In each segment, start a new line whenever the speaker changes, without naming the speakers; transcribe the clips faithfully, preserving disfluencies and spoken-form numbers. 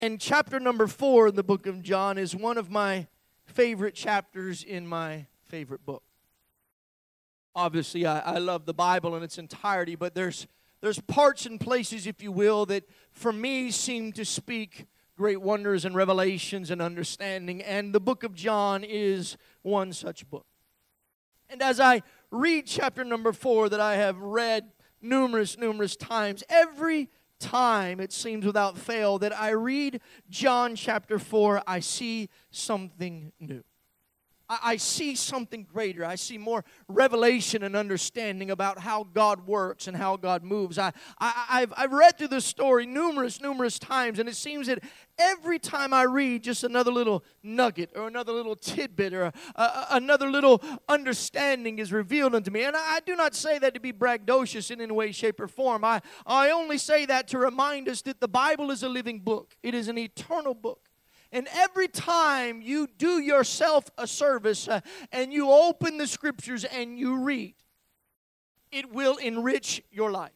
And chapter number four in the book of John is one of my favorite chapters in my favorite book. Obviously, I, I love the Bible in its entirety, but there's there's parts and places, if you will, that for me seem to speak great wonders and revelations and understanding, and the book of John is one such book. And as I read chapter number four that I have read numerous, numerous times, every time it seems without fail that I read John chapter four, I see something new. I see something greater. I see more revelation and understanding about how God works and how God moves. I, I, I've, I've read through this story numerous, numerous times, and it seems that every time I read, just another little nugget or another little tidbit or a, a, another little understanding is revealed unto me. And I, I do not say that to be braggadocious in any way, shape, or form. I, I only say that to remind us that the Bible is a living book. It is an eternal book. And every time you do yourself a service uh, and you open the Scriptures and you read, it will enrich your life.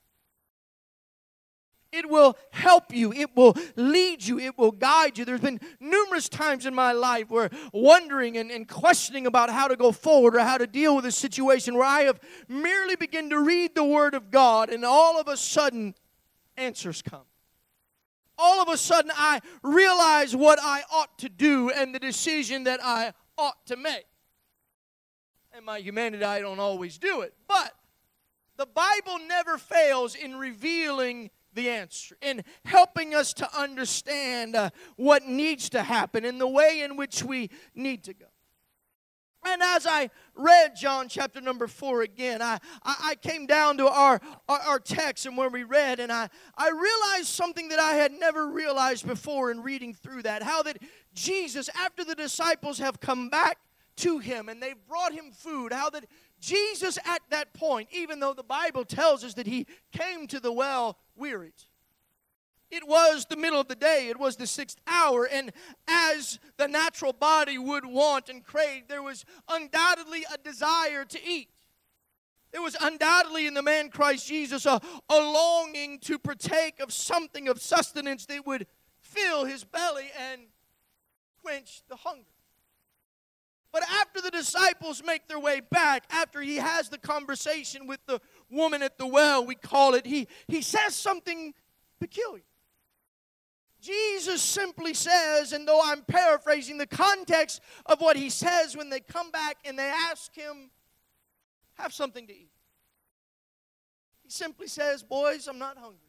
It will help you. It will lead you. It will guide you. There's been numerous times in my life where wondering and, and questioning about how to go forward or how to deal with a situation where I have merely begun to read the Word of God and all of a sudden answers come. All of a sudden, I realize what I ought to do and the decision that I ought to make. In my humanity, I don't always do it. But the Bible never fails in revealing the answer, in helping us to understand uh, what needs to happen and the way in which we need to go. And as I read John chapter number four again, I, I, I came down to our, our, our text and where we read, and I, I realized something that I had never realized before in reading through that. How that Jesus, after the disciples have come back to Him and they've brought Him food, how that Jesus at that point, even though the Bible tells us that He came to the well wearied. It was the middle of the day. It was the sixth hour. And as the natural body would want and crave, there was undoubtedly a desire to eat. There was undoubtedly in the man Christ Jesus a, a longing to partake of something of sustenance that would fill his belly and quench the hunger. But after the disciples make their way back, after he has the conversation with the woman at the well, we call it, he, he says something peculiar. Jesus simply says, and though I'm paraphrasing the context of what he says when they come back and they ask him, have something to eat. He simply says, boys, I'm not hungry.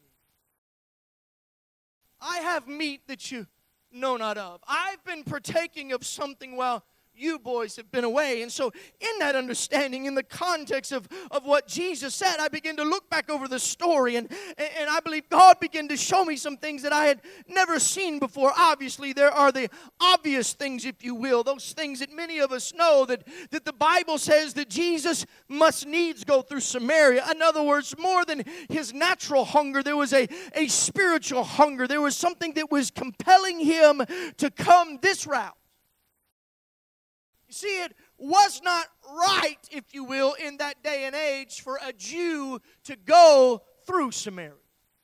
I have meat that you know not of. I've been partaking of something while you boys have been away. And so in that understanding, in the context of, of what Jesus said, I began to look back over the story, and, and I believe God began to show me some things that I had never seen before. Obviously, there are the obvious things, if you will, those things that many of us know, that, that the Bible says that Jesus must needs go through Samaria. In other words, more than his natural hunger, there was a, a spiritual hunger. There was something that was compelling him to come this route. See, it was not right, if you will, in that day and age for a Jew to go through Samaria.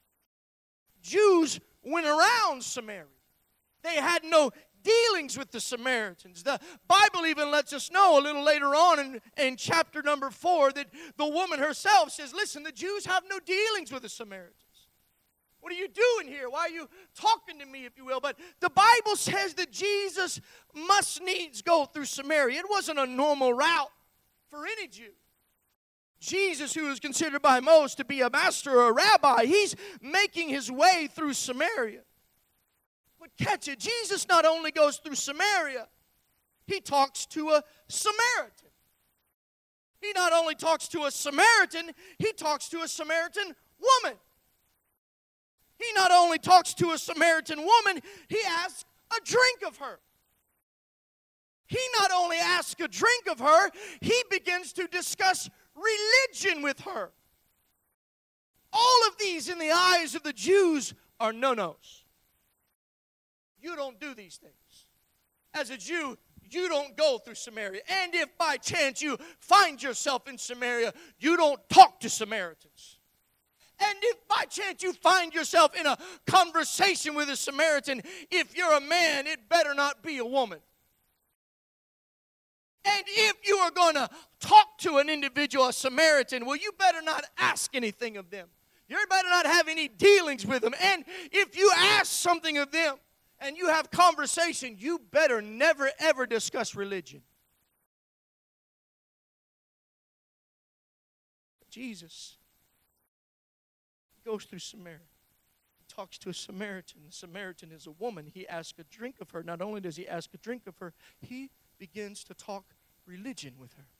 Jews went around Samaria. They had no dealings with the Samaritans. The Bible even lets us know a little later on in, in chapter number four that the woman herself says, listen, the Jews have no dealings with the Samaritans. What are you doing here? Why are you talking to me, if you will? But the Bible says that Jesus must needs go through Samaria. It wasn't a normal route for any Jew. Jesus, who is considered by most to be a master or a rabbi, he's making his way through Samaria. But catch it, Jesus not only goes through Samaria, he talks to a Samaritan. He not only talks to a Samaritan, he talks to a Samaritan woman. He not only talks to a Samaritan woman, he asks a drink of her. He not only asks a drink of her, he begins to discuss religion with her. All of these in the eyes of the Jews are no-nos. You don't do these things. As a Jew, you don't go through Samaria. And if by chance you find yourself in Samaria, you don't talk to Samaritans. And if by chance you find yourself in a conversation with a Samaritan, if you're a man, it better not be a woman. And if you are going to talk to an individual, a Samaritan, well, you better not ask anything of them. You better not have any dealings with them. And if you ask something of them and you have conversation, you better never, ever discuss religion. Jesus goes through Samaria. He talks to a Samaritan. The Samaritan is a woman. He asks a drink of her. Not only does he ask a drink of her, he begins to talk religion with her.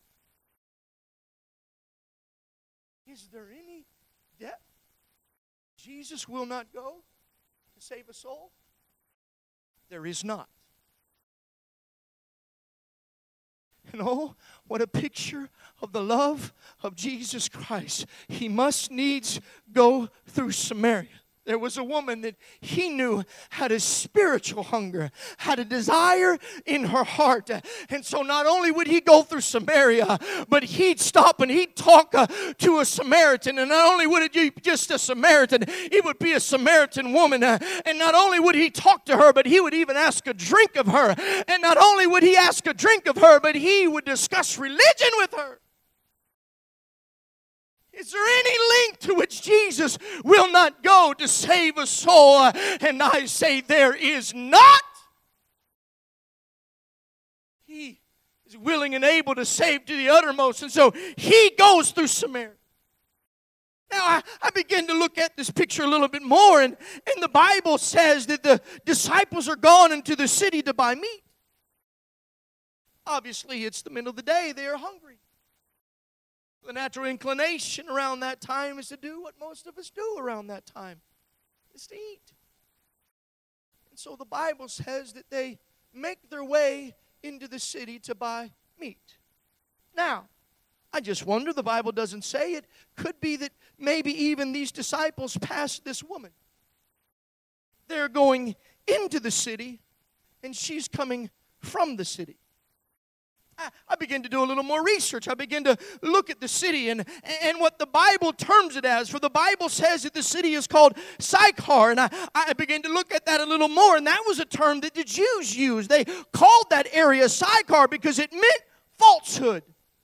Is there any depth? Jesus will not go to save a soul? There is not. And oh, what a picture of the love of Jesus Christ. He must needs go through Samaria. There was a woman that he knew had a spiritual hunger, had a desire in her heart. And so not only would he go through Samaria, but he'd stop and he'd talk uh, to a Samaritan. And not only would it be just a Samaritan, it would be a Samaritan woman. Uh, and not only would he talk to her, but he would even ask a drink of her. And not only would he ask a drink of her, but he would discuss religion with her. Is there any length to which Jesus will not go to save a soul? And I say there is not. He is willing and able to save to the uttermost. And so he goes through Samaria. Now, I, I begin to look at this picture a little bit more. And, and the Bible says that the disciples are gone into the city to buy meat. Obviously, it's the middle of the day. They are hungry. The natural inclination around that time is to do what most of us do around that time, is to eat. And so the Bible says that they make their way into the city to buy meat. Now, I just wonder, the Bible doesn't say it. Could be that maybe even these disciples passed this woman. They're going into the city, and she's coming from the city. I begin to do a little more research. I begin to look at the city and, and what the Bible terms it as. For the Bible says that the city is called Sychar. And I, I began to look at that a little more. And that was a term that the Jews used. They called that area Sychar because it meant falsehood.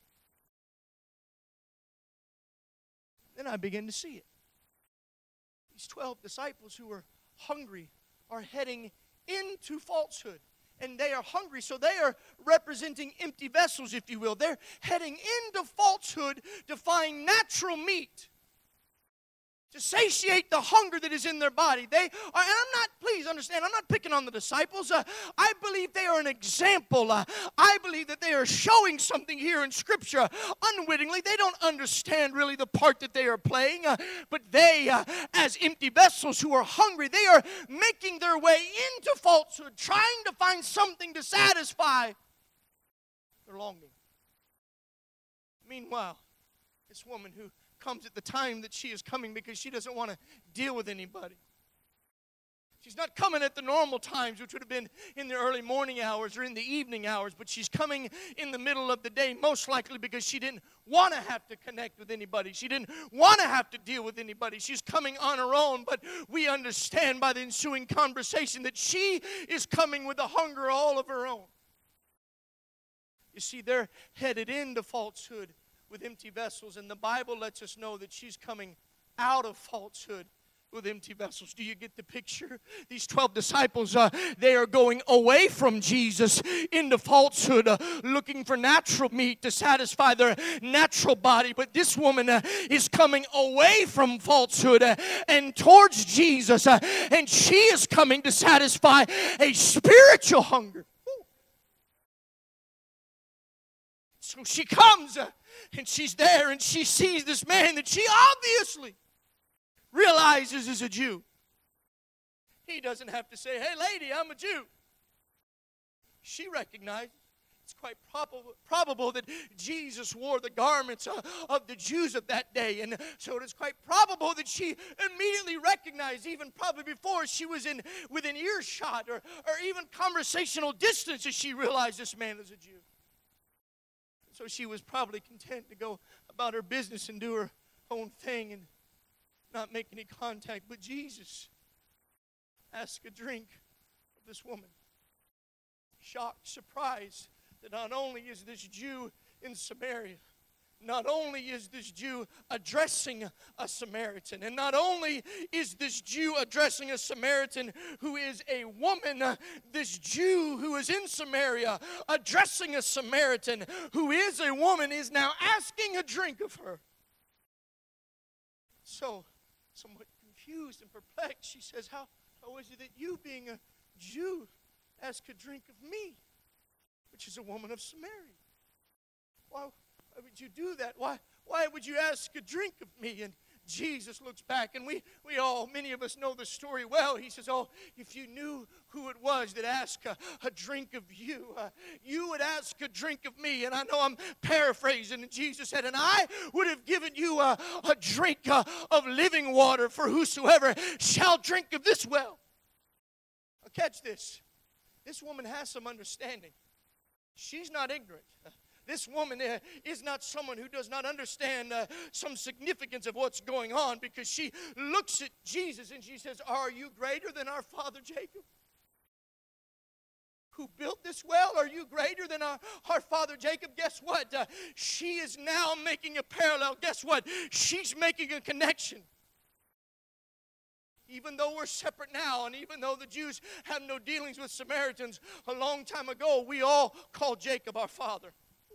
Then I began to see it. These twelve disciples who are hungry are heading into falsehood. And they are hungry, so they are representing empty vessels, if you will. They're heading into falsehood to find natural meat, to satiate the hunger that is in their body. They are, and I'm not, please understand, I'm not picking on the disciples. Uh, I believe they are an example. Uh, I believe that they are showing something here in Scripture unwittingly. They don't understand really the part that they are playing, uh, but they, uh, as empty vessels who are hungry, they are making their way into falsehood, trying to find something to satisfy their longing. Meanwhile, this woman who comes at the time that she is coming because she doesn't want to deal with anybody. She's not coming at the normal times, which would have been in the early morning hours or in the evening hours, but she's coming in the middle of the day, most likely because she didn't want to have to connect with anybody. She didn't want to have to deal with anybody. She's coming on her own, but we understand by the ensuing conversation that she is coming with a hunger all of her own. You see, they're headed into falsehood with empty vessels, and the Bible lets us know that she's coming out of falsehood with empty vessels. Do you get the picture? These twelve disciples, uh, they are going away from Jesus into falsehood, uh, looking for natural meat to satisfy their natural body. But this woman uh, is coming away from falsehood uh, and towards Jesus, uh, and she is coming to satisfy a spiritual hunger. Ooh. So she comes, uh, and she's there, and she sees this man that she obviously realizes is a Jew. He doesn't have to say, "Hey, lady, I'm a Jew." She recognizes. It's quite probable, probable that Jesus wore the garments uh, of the Jews of that day. And so it is quite probable that she immediately recognized, even probably before she was in within earshot or, or even conversational distance, as she realized this man is a Jew. So she was probably content to go about her business and do her own thing and not make any contact. But Jesus asked a drink of this woman. Shocked, surprised that not only is this Jew in Samaria, not only is this Jew addressing a Samaritan, and not only is this Jew addressing a Samaritan who is a woman, this Jew who is in Samaria addressing a Samaritan who is a woman is now asking a drink of her. So, somewhat confused and perplexed, she says, how, how is it that you, being a Jew, ask a drink of me, which is a woman of Samaria? Why? Why would you do that? Why, why would you ask a drink of me? And Jesus looks back, and we, we all, many of us know the story well. He says, oh, if you knew who it was that asked a, a drink of you, uh, you would ask a drink of me. And I know I'm paraphrasing, and Jesus said, and I would have given you a, a drink uh, of living water for whosoever shall drink of this well. Now catch this. This woman has some understanding. She's not ignorant. This woman uh, is not someone who does not understand uh, some significance of what's going on, because she looks at Jesus and she says, are you greater than our father Jacob, who built this well? Are you greater than our, our father Jacob? Guess what? Uh, she is now making a parallel. Guess what? She's making a connection. Even though we're separate now, and even though the Jews have no dealings with Samaritans, a long time ago, we all called Jacob our father.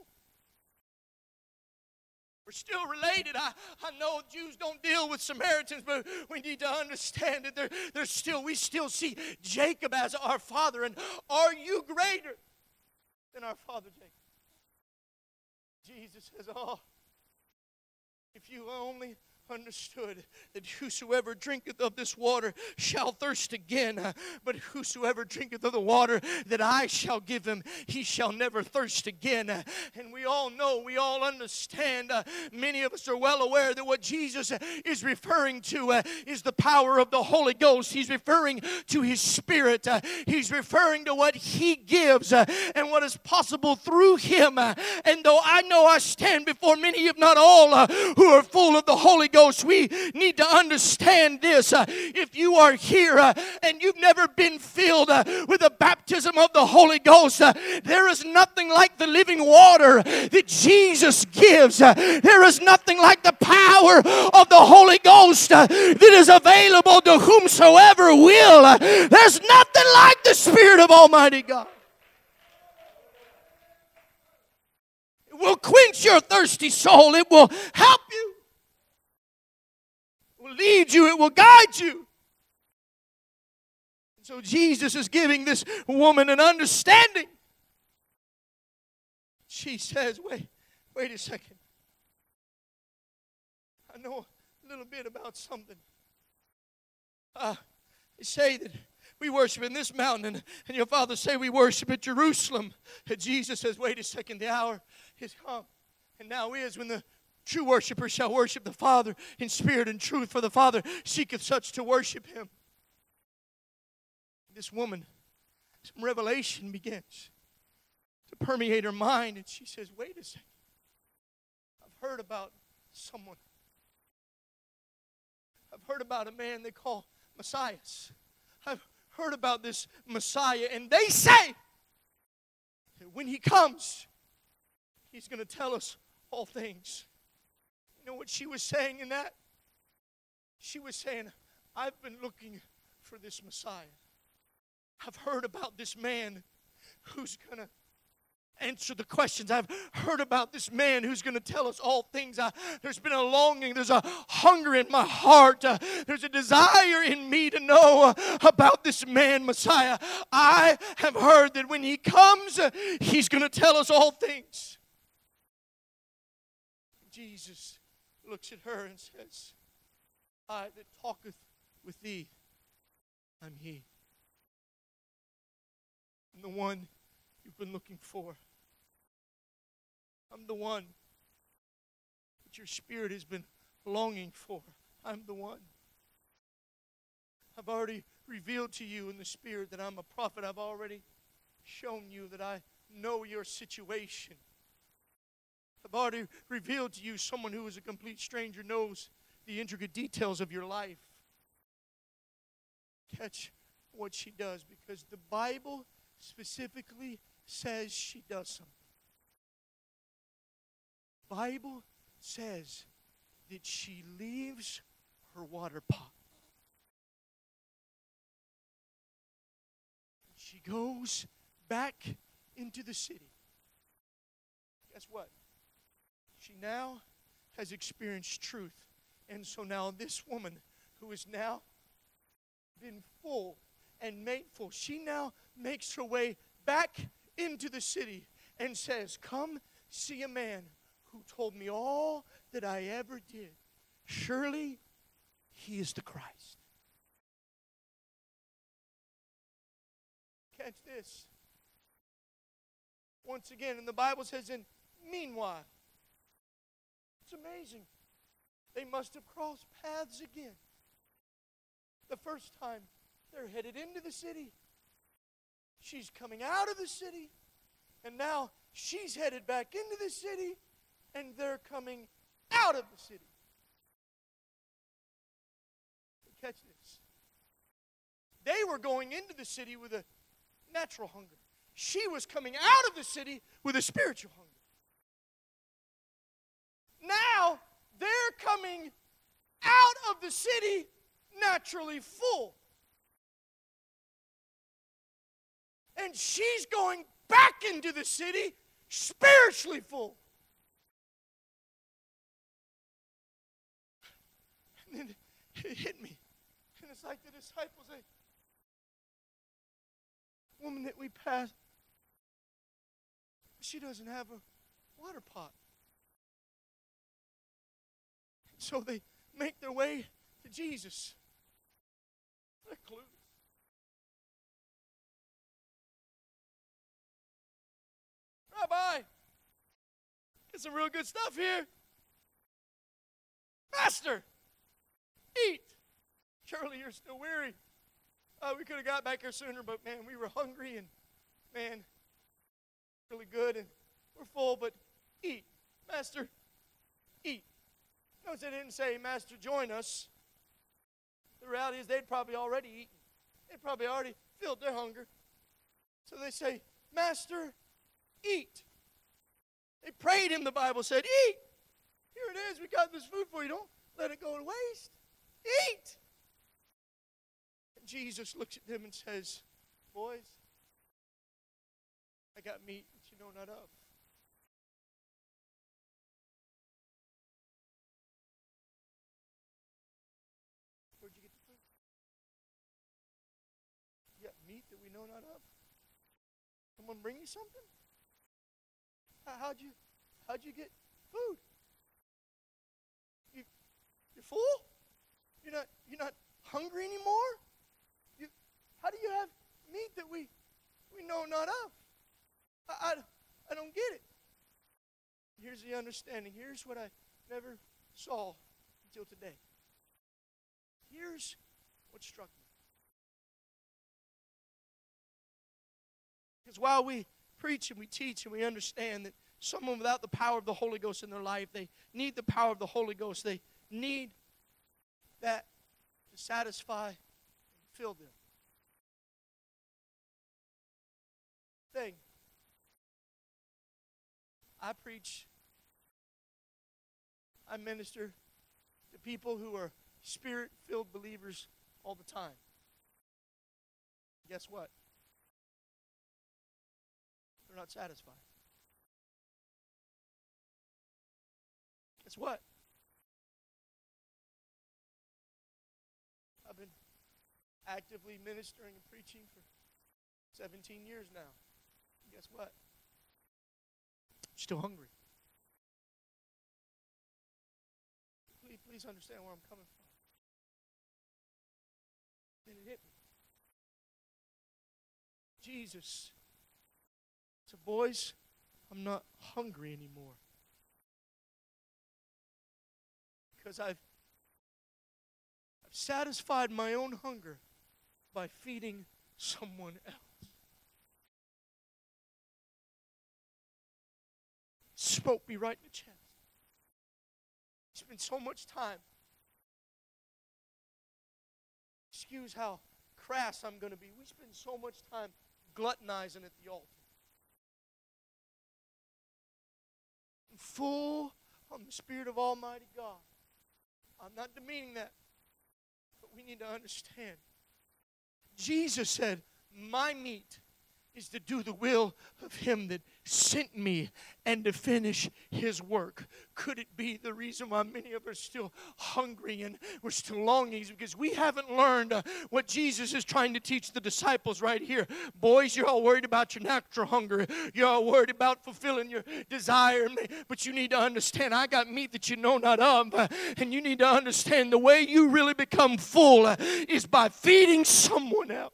We're still related. I, I know Jews don't deal with Samaritans, but we need to understand that they're, they're still, we still see Jacob as our father. And are you greater than our father Jacob? Jesus says, oh, if you only understood that whosoever drinketh of this water shall thirst again, uh, but whosoever drinketh of the water that I shall give him, he shall never thirst again. Uh, and we all know, we all understand, uh, many of us are well aware that what Jesus is referring to uh, is the power of the Holy Ghost. He's referring to His Spirit. Uh, he's referring to what He gives uh, and what is possible through Him. Uh, and though I know I stand before many, if not all, uh, who are full of the Holy Ghost, we need to understand this. Uh, if you are here uh, and you've never been filled uh, with the baptism of the Holy Ghost, uh, there is nothing like the living water that Jesus gives. Uh, there is nothing like the power of the Holy Ghost uh, that is available to whomsoever will. Uh, there's nothing like the Spirit of Almighty God. It will quench your thirsty soul. It will help you. It will lead you. It will guide you. And so Jesus is giving this woman an understanding. She says, wait, wait a second. I know a little bit about something. Uh, they say that we worship in this mountain, and, and your father say we worship at Jerusalem. And Jesus says, wait a second, the hour is come, and now is when the true worshiper shall worship the Father in spirit and truth, for the Father seeketh such to worship Him. This woman, some revelation begins to permeate her mind, and she says, wait a second. I've heard about someone. I've heard about a man they call Messiah. I've heard about this Messiah, and they say that when He comes, He's going to tell us all things. You know what she was saying in that? She was saying, I've been looking for this Messiah. I've heard about this man who's going to answer the questions. I've heard about this man who's going to tell us all things. I, there's been a longing. There's a hunger in my heart. Uh, there's a desire in me to know uh, about this man, Messiah. I have heard that when He comes, uh, He's going to tell us all things. Jesus looks at her and says, I that talketh with thee, I'm He. I'm the one you've been looking for. I'm the one that your spirit has been longing for. I'm the one. I've already revealed to you in the Spirit that I'm a prophet. I've already shown you that I know your situation. I've already revealed to you, someone who is a complete stranger knows the intricate details of your life. Catch what she does, because the Bible specifically says she does something. The Bible says that she leaves her water pot. She goes back into the city. Guess what? She now has experienced truth. And so now this woman who has now been full and made full, she now makes her way back into the city and says, "Come see a man who told me all that I ever did. Surely he is the Christ." Catch this. Once again, and the Bible says, "And meanwhile," it's amazing. They must have crossed paths again. The first time, they're headed into the city. She's coming out of the city. And now she's headed back into the city. And they're coming out of the city. Catch this. They were going into the city with a natural hunger. She was coming out of the city with a spiritual hunger. Now, they're coming out of the city naturally full. And she's going back into the city spiritually full. And then it hit me. And it's like the disciples say, "Woman that we passed, she doesn't have a water pot." So they make their way to Jesus. They're clueless. "Rabbi, get some real good stuff here. Master, eat. Surely you're still weary. Uh, we could have got back here sooner, but man, we were hungry and man, really good and we're full, but eat. Master, eat." Notice they didn't say, "Master, join us." The reality is they'd probably already eaten. They'd probably already filled their hunger. So they say, "Master, eat." They prayed him, the Bible said, "Eat. Here it is. We got this food for you. Don't let it go to waste. Eat." And Jesus looks at them and says, "Boys, I got meat that you know not of." Where'd you get the food? You got meat that we know not of? Someone bring you something? How'd you, how'd you get food? You, you're full? You're not, you're not hungry anymore? You, how do you have meat that we, we know not of? I, I, I don't get it. Here's the understanding. Here's what I never saw until today. Here's what struck me. Because while we preach and we teach and we understand that someone without the power of the Holy Ghost in their life, they need the power of the Holy Ghost. They need that to satisfy and fill them. Thing. I preach, I minister to people who are Spirit-filled believers all the time. Guess what? They're not satisfied. Guess what? I've been actively ministering and preaching for seventeen years now. And guess what? I'm still hungry. Please, please understand where I'm coming from. And it hit me. Jesus said, "Boys, I'm not hungry anymore. Because I've, I've satisfied my own hunger by feeding someone else." Spoke me right in the chest. Spent so much time excuse how crass I'm going to be. We spend so much time gluttonizing at the altar. I'm full on the Spirit of Almighty God. I'm not demeaning that, but we need to understand. Jesus said, my meat is to do the will of Him that sent me and to finish His work. Could it be the reason why many of us are still hungry and we're still longing is because we haven't learned uh, what Jesus is trying to teach the disciples right here. Boys, you're all worried about your natural hunger. You're all worried about fulfilling your desire. But you need to understand, I got meat that you know not of. Uh, and you need to understand the way you really become full uh, is by feeding someone else.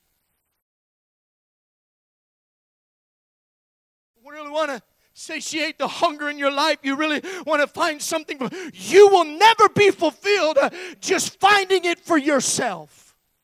You really want to satiate the hunger in your life. You really want to find something. You will never be fulfilled just finding it for yourself.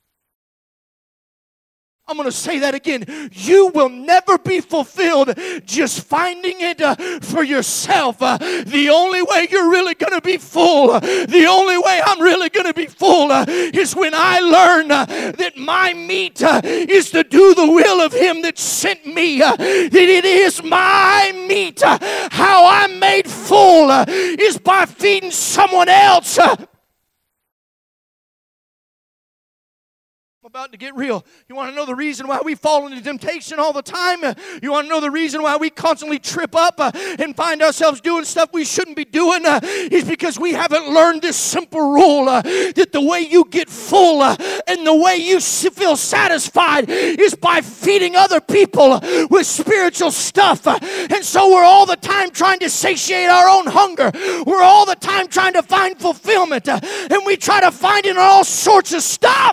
I'm going to say that again. You will never be fulfilled just finding it uh, for yourself. Uh, the only way you're really going to be full, uh, the only way I'm really going to be full uh, is when I learn uh, that my meat uh, is to do the will of Him that sent me. Uh, that it is my meat. Uh, how I'm made full uh, is by feeding someone else. Uh, About to get real. You want to know the reason why we fall into temptation all the time? You want to know the reason why we constantly trip up uh, and find ourselves doing stuff we shouldn't be doing? Uh, is because we haven't learned this simple rule uh, that the way you get full uh, and the way you feel satisfied is by feeding other people uh, with spiritual stuff. Uh, and so we're all the time trying to satiate our own hunger. We're all the time trying to find fulfillment. Uh, and we try to find it in all sorts of stuff.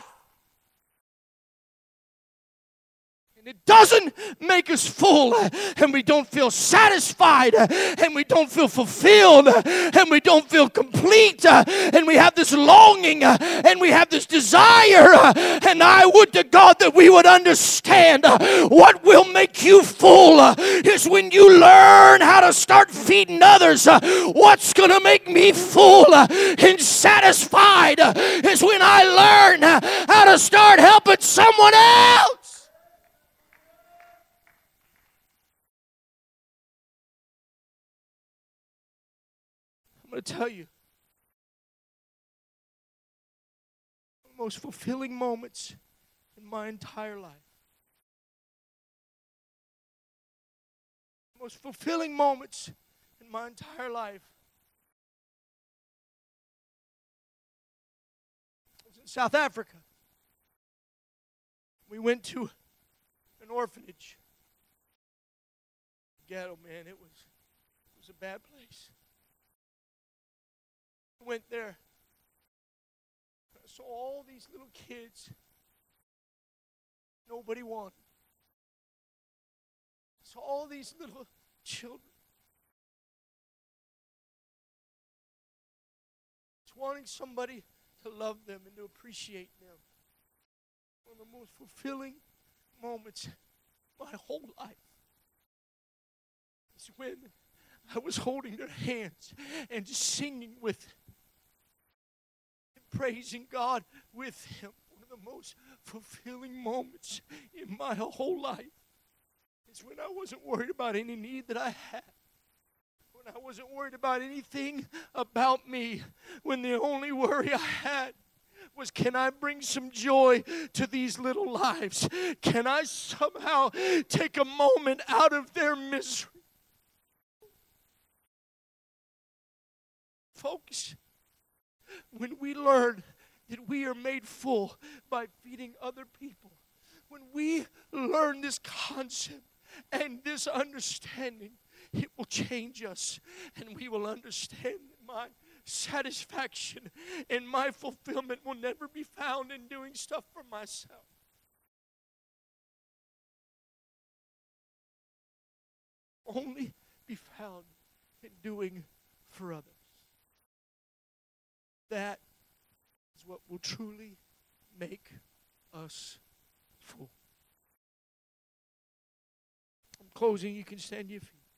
It doesn't make us full, and we don't feel satisfied, and we don't feel fulfilled, and we don't feel complete, and we have this longing, and we have this desire, and I would to God that we would understand what will make you full is when you learn how to start feeding others. What's going to make me full and satisfied is when I learn how to start helping someone else. I'm going to tell you, the most fulfilling moments in my entire life, the most fulfilling moments in my entire life was in South Africa. We went to an orphanage. Ghetto, man, it was, it was a bad place. Went there. I saw all these little kids nobody wanted. I saw all these little children just wanting somebody to love them and to appreciate them. One of the most fulfilling moments of my whole life is when I was holding their hands and just singing with them. Praising God with Him. One of the most fulfilling moments in my whole life is when I wasn't worried about any need that I had. When I wasn't worried about anything about me. When the only worry I had was, can I bring some joy to these little lives? Can I somehow take a moment out of their misery? Folks, when we learn that we are made full by feeding other people, when we learn this concept and this understanding, it will change us, and we will understand that my satisfaction and my fulfillment will never be found in doing stuff for myself. Only be found in doing for others. That is what will truly make us full. I'm closing. You can stand to your feet.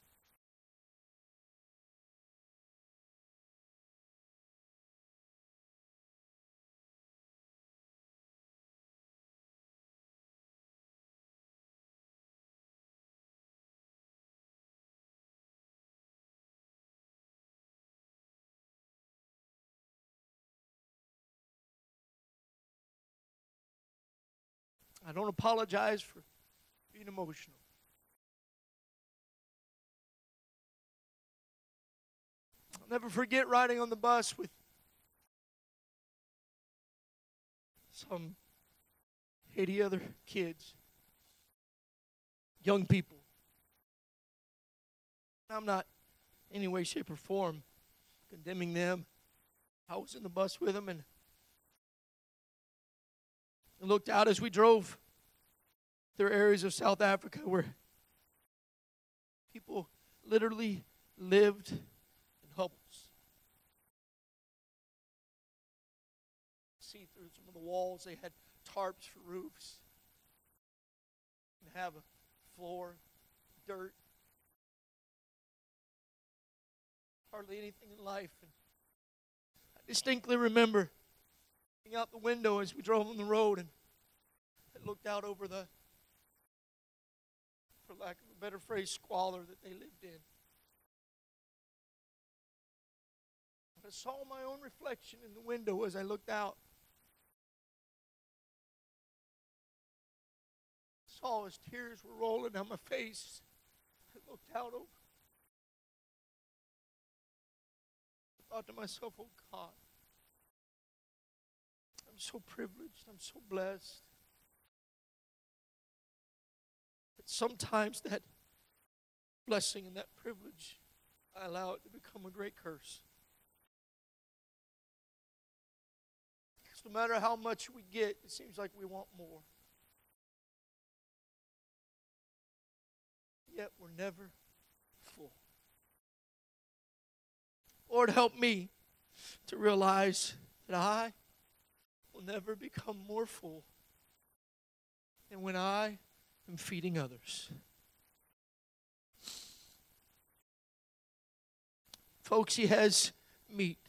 I don't apologize for being emotional. I'll never forget riding on the bus with some eighty other kids, young people. I'm not in any way, shape, or form condemning them. I was in the bus with them and looked out as we drove. There are areas of South Africa where people literally lived in hovels. See through some of the walls, they had tarps for roofs. And have a floor, dirt. Hardly anything in life. And I distinctly remember looking out the window as we drove on the road and I looked out over the, for lack of a better phrase, squalor that they lived in. I saw my own reflection in the window as I looked out. I saw as tears were rolling down my face. I looked out over. I thought to myself, oh God, I'm so privileged, I'm so blessed. But sometimes that blessing and that privilege, I allow it to become a great curse. Because no matter how much we get, it seems like we want more. Yet we're never full. Lord, help me to realize that I will never become more full than when I am feeding others. Folks, He has meat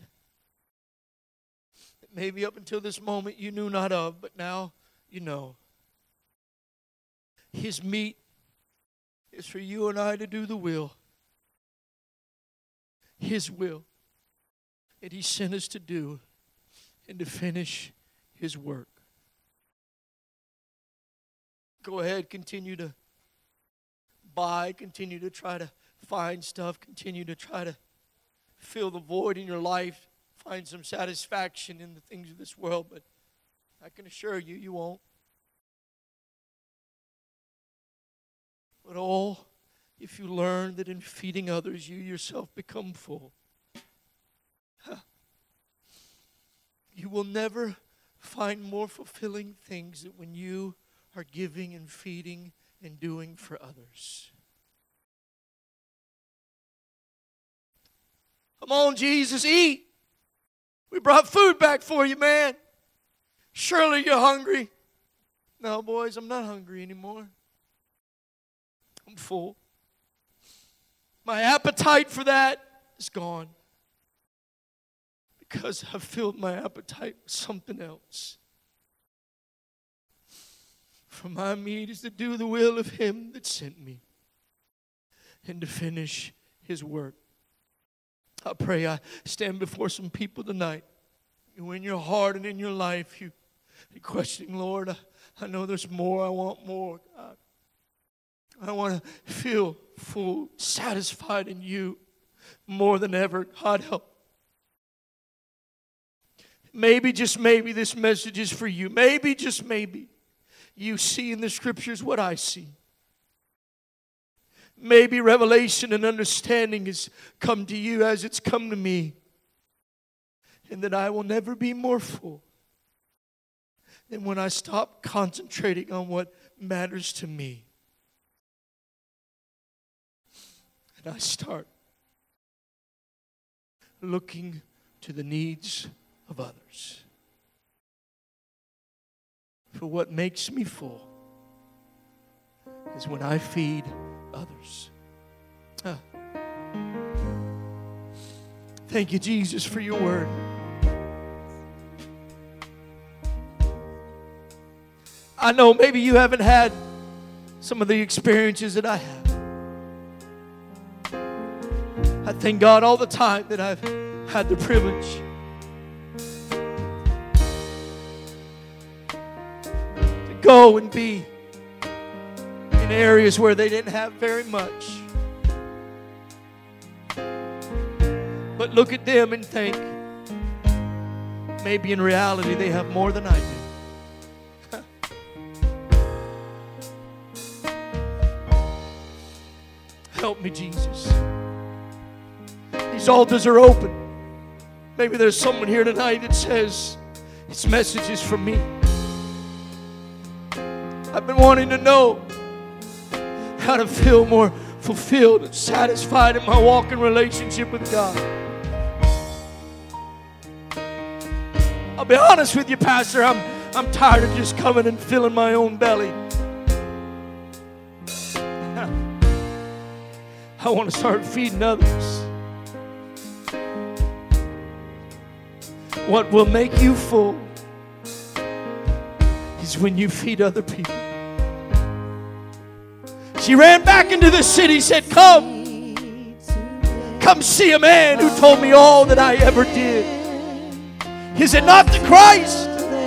that maybe up until this moment you knew not of, but now you know. His meat is for you and I to do the will. His will that He sent us to do and to finish His work. Go ahead, continue to buy, continue to try to find stuff, continue to try to fill the void in your life, find some satisfaction in the things of this world, but I can assure you, you won't. But all if you learn that in feeding others, you yourself become full. You will never find more fulfilling things than when you are giving and feeding and doing for others. Come on, Jesus, eat. We brought food back for you, man. Surely you're hungry. No, boys, I'm not hungry anymore. I'm full. My appetite for that is gone. Because I've filled my appetite with something else. For my meat is to do the will of Him that sent me and to finish His work. I pray I stand before some people tonight who in your heart and in your life you, you're questioning, Lord, I, I know there's more. I want more, God. I want to feel full, satisfied in you more than ever. God, help. Maybe, just maybe, this message is for you. Maybe, just maybe, you see in the Scriptures what I see. Maybe revelation and understanding has come to you as it's come to me. And that I will never be more full than when I stop concentrating on what matters to me. And I start looking to the needs of others. For what makes me full is when I feed others. Huh. Thank you, Jesus, for your word. I know maybe you haven't had some of the experiences that I have. I thank God all the time that I've had the privilege to would go and be in areas where they didn't have very much. But look at them and think, maybe in reality they have more than I do. Help me, Jesus. These altars are open. Maybe there's someone here tonight that says, this message is for me. I've been wanting to know how to feel more fulfilled and satisfied in my walk and relationship with God. I'll be honest with you, Pastor, I'm, I'm tired of just coming and filling my own belly. I want to start feeding others. What will make you full is when you feed other people. She ran back into the city, said, come, come see a man who told me all that I ever did. Is it not the Christ?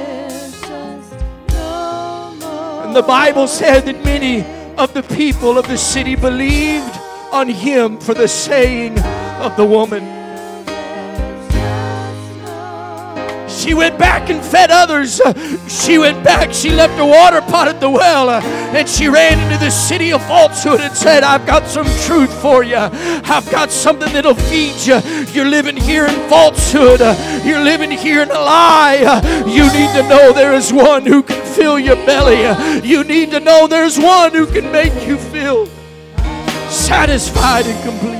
And the Bible said that many of the people of the city believed on him for the saying of the woman. She went back and fed others. She went back. She left her water pot at the well. And she ran into the city of falsehood and said, I've got some truth for you. I've got something that'll feed you. You're living here in falsehood. You're living here in a lie. You need to know there is one who can fill your belly. You need to know there's one who can make you feel satisfied and complete.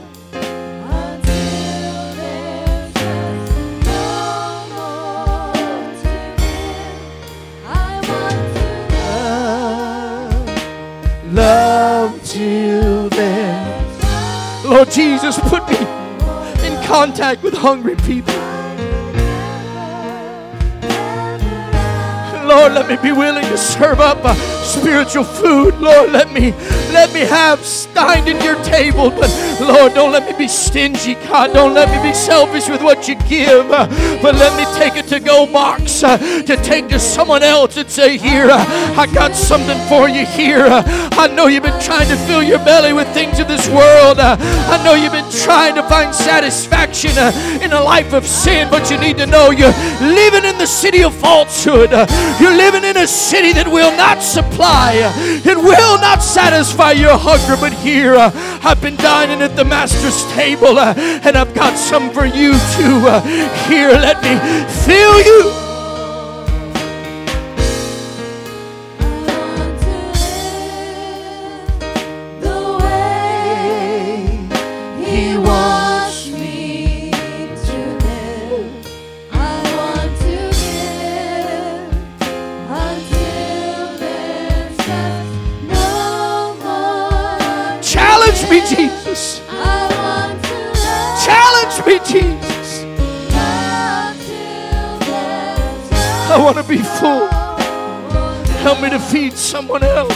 Love till then. Lord Jesus, put me in contact with hungry people. Lord, let me be willing to serve up uh, spiritual food. Lord, let me let me have dined at your table. But Lord, don't let me be stingy. God, don't let me be selfish with what you give. Uh, but let me take a to-go box uh, to take to someone else and say, here, uh, I got something for you here. Uh, I know you've been trying to fill your belly with things of this world. Uh, I know you've been trying to find satisfaction uh, in a life of sin. But you need to know you're living in the city of falsehood. Uh, You're living in a city that will not supply, it will not satisfy your hunger. But here, uh, I've been dining at the Master's table, uh, and I've got some for you too. Uh, here, let me fill you. Challenge me, Jesus. Challenge me, Jesus. I want to be full. Help me to feed someone else.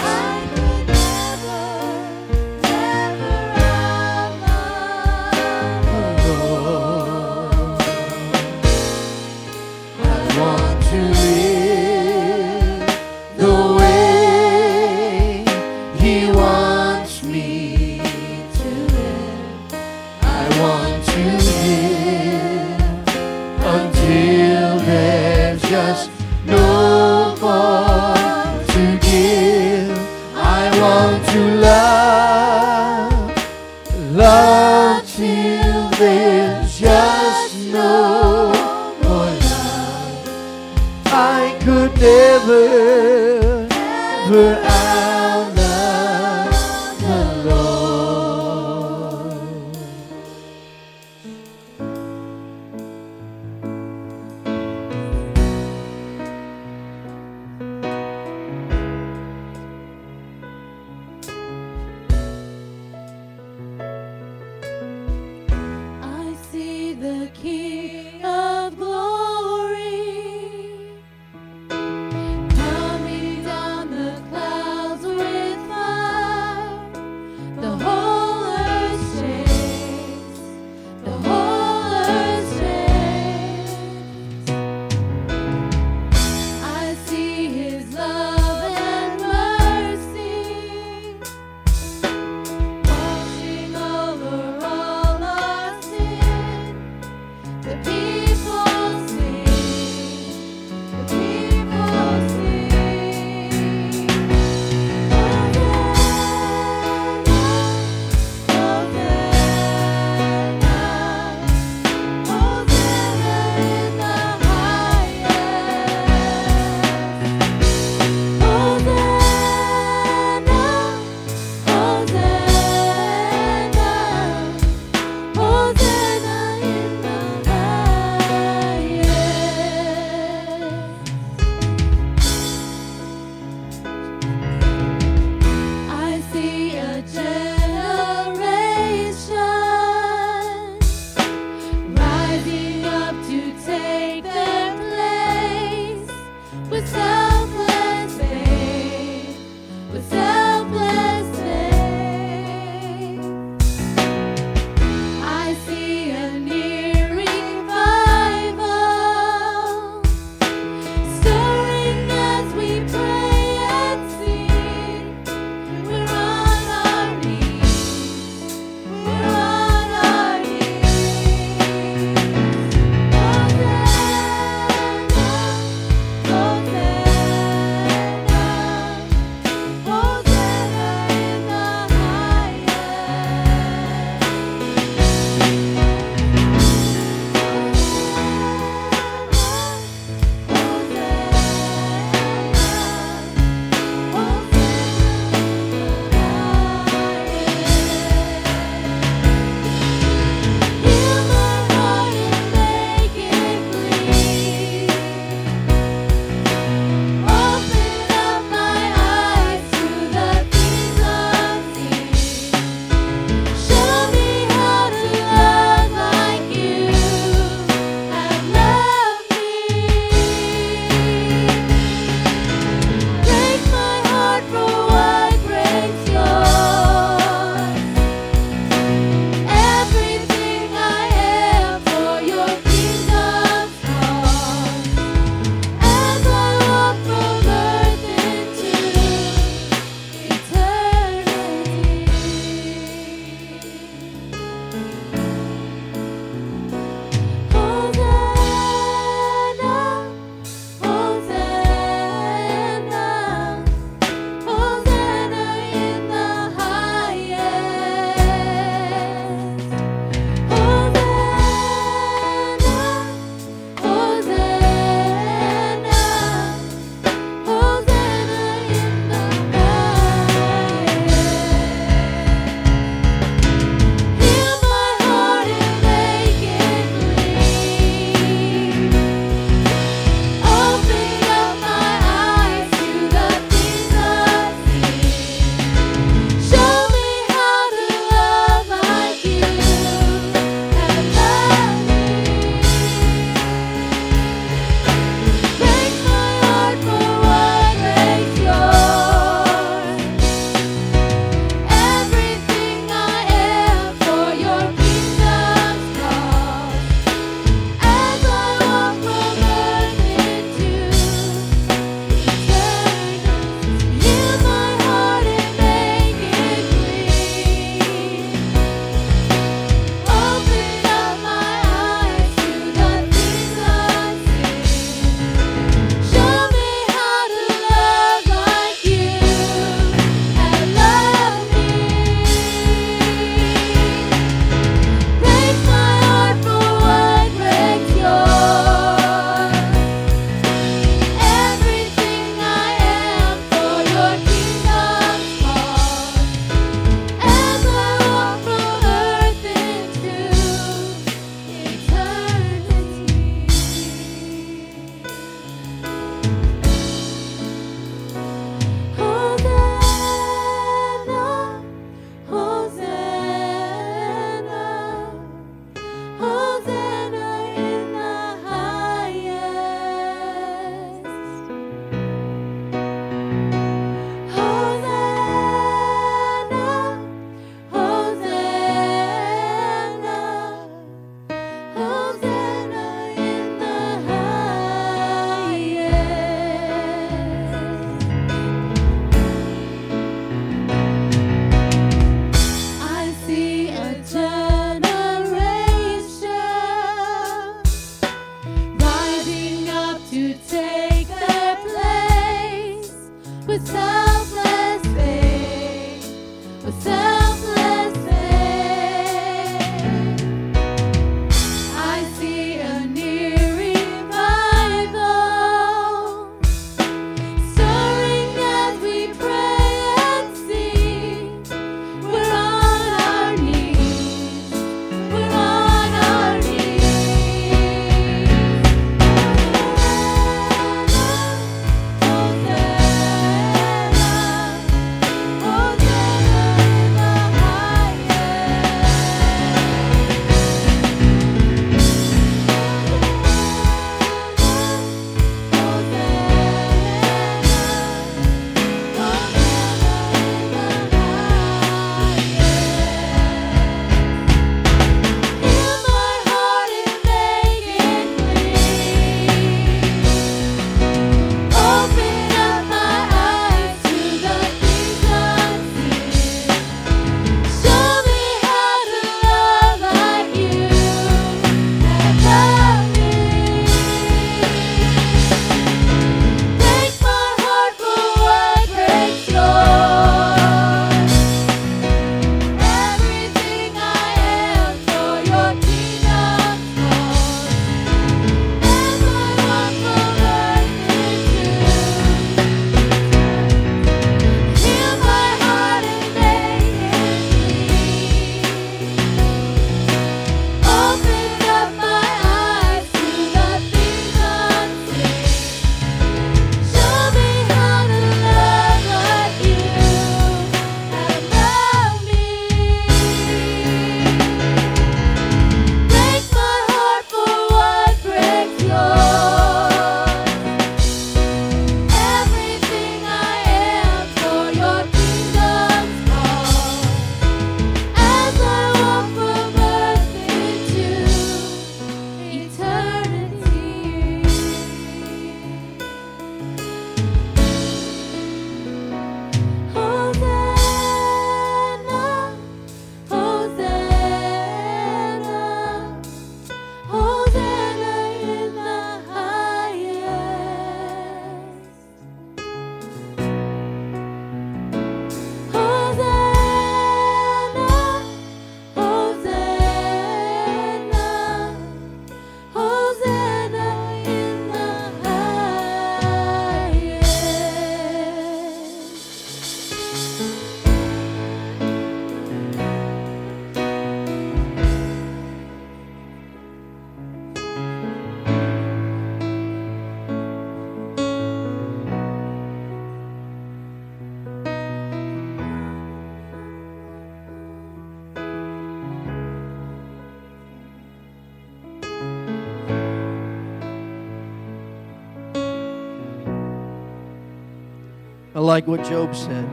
I like what Job said.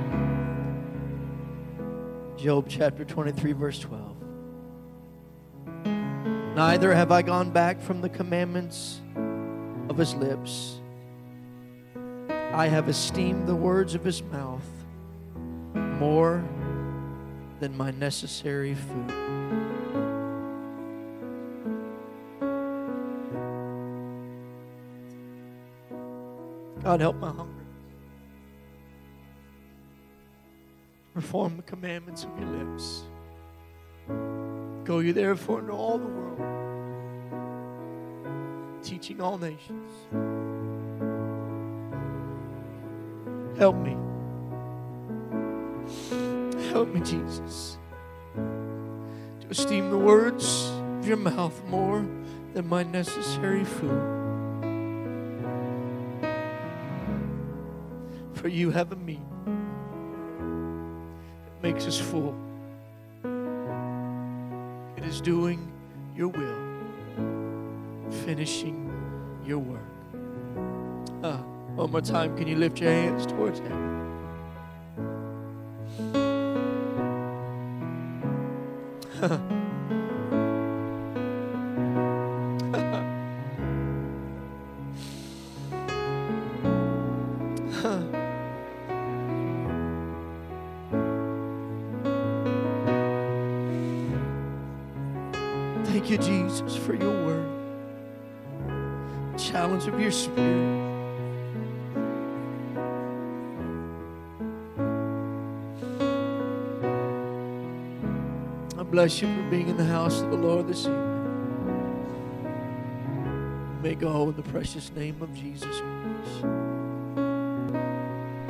Job chapter twenty-three, verse twelve. Neither have I gone back from the commandments of his lips. I have esteemed the words of his mouth more than my necessary food. God, help my hunger. Perform the commandments of your lips. Go you therefore into all the world, teaching all nations. Help me. Help me, Jesus, to esteem the words of your mouth more than my necessary food. For you have a meat that makes us full. It is doing your will, finishing your work. Uh, one more time, can you lift your hands towards heaven? Thank you, Jesus, for your word. Challenge of your spirit. I bless you for being in the house of the Lord this evening. May go in the precious name of Jesus Christ.